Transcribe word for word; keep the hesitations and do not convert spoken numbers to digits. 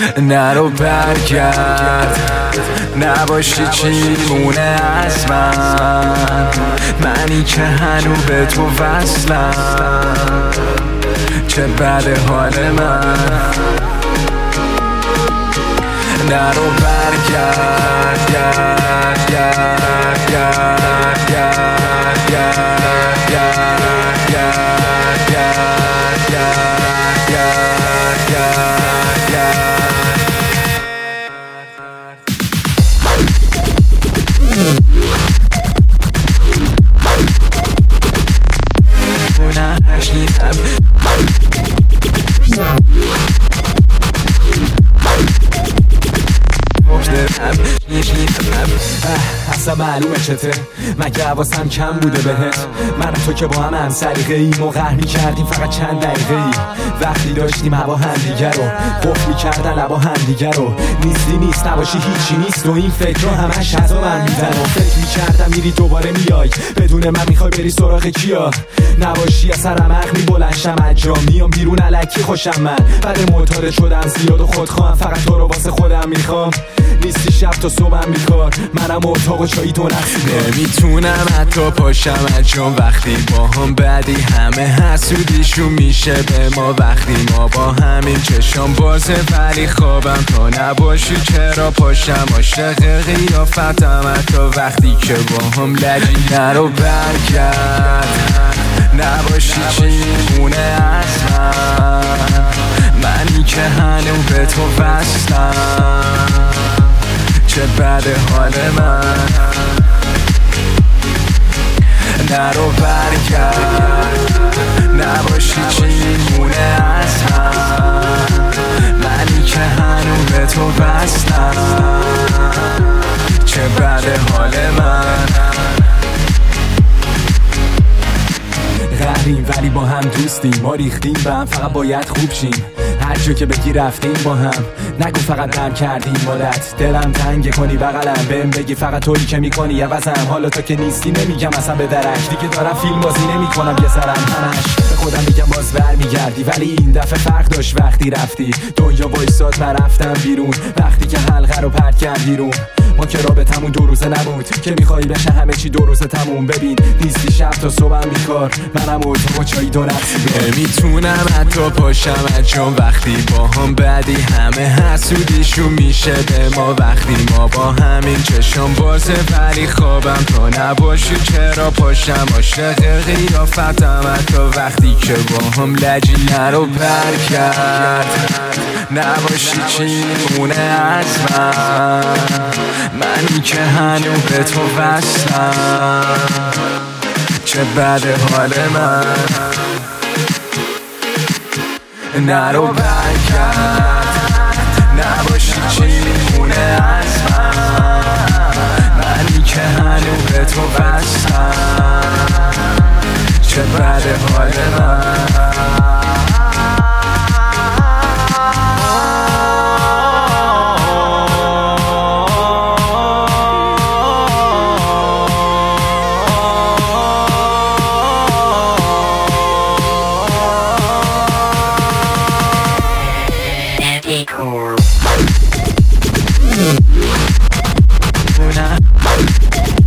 نرو برگرد، نباشی چی مونه از من، منی که هنو به تو وصلم، چه بده حال من. نرو برگرد، گرد گرد گرد گرد گرد گرد گرد گرد گرد گرد گرد گرد. اونم هشنیدم اصلا معلومه چته، مگه حواسم کم بوده بهت؟ من تو که با هم هم سلیقه ایم و قهر می‌کردیم فقط چند دقیقه ای. وقتی داشتیم هوا همدیگر رو قفل می‌کردن لبا همدیگر رو، نیستی نیست نباشی هیچی نیست و این فکر رو همش از من میزن و فکر می‌کردم میری دوباره میای بدون من میخوای بری سراغ کیا؟ نباشی از سرم عقل می‌بلنشم اجا میام بیرون الکی خوشم من، بعد معتاد شدم زیاد و خودخواهم، فقط تو رو واسه خودم میخوام. نیستی شب تا صبحم بیکار، منم اتاق و چایی تو نخسیگار. نمیتونم حتی پاشم چون وقتی با هم بعدی همه حسودیشون میشه به ما، وقتی ما با همین چشم بازه ولی خوابم تا نباشی چرا پاشم، عاشق قیافتم حتی وقتی که با هم لجی. نرو برگرد، نباشی چی مونه از من، منی که هنو به تو وصلم، چه بده حال من. نرو برگرد، نباشی چی مونه از من، منی که هنو به تو وصلم، چه بده حال من. قهریم ولی با هم دوستیم، ما ریختیم به هم فقط باید خوب شیم، هر جا که بگی رفتیم با هم، نگو فقط غم کردیم مدت، دلم تنگ کنی بغلم بهم بگی فقط تویی که میکنی عوضم، حالا تو که نیستی نمیگم اصلا به درک، دیگه دارم فیلم بازی نمیکنم یه سرم همش، به خودم میگم باز برمیگردی ولی این دفعه فرق داشت وقتی رفتی، دنیا وایساد من رفتم بیرون، وقتی که حلقه رو پرت کردی روم، ما که رابطمون دو روزه نبود که میخوایی بشه همه چی دو روزه تموم، ببین نیستی شب تا صبحم بیکار، منم اتاق و چایی دو نخسیگار. نمیتونم حتی پاشم چون وقتی با هم بعدی همه حسودیشون میشه به ما، وقتی ما با همین چشم بازه ولی خوابم تا نباشی چرا پاشم، عاشق قیافتم حتی وقتی که با هم لجی. نرو برگرد، نباشی چی مونه از من، منی که هنو به تو وصلم، چه بده حال من. نرو برگرد، نباشی چی مونه از من، منی که هنو به تو وصلم، چه بده حال من. Cool.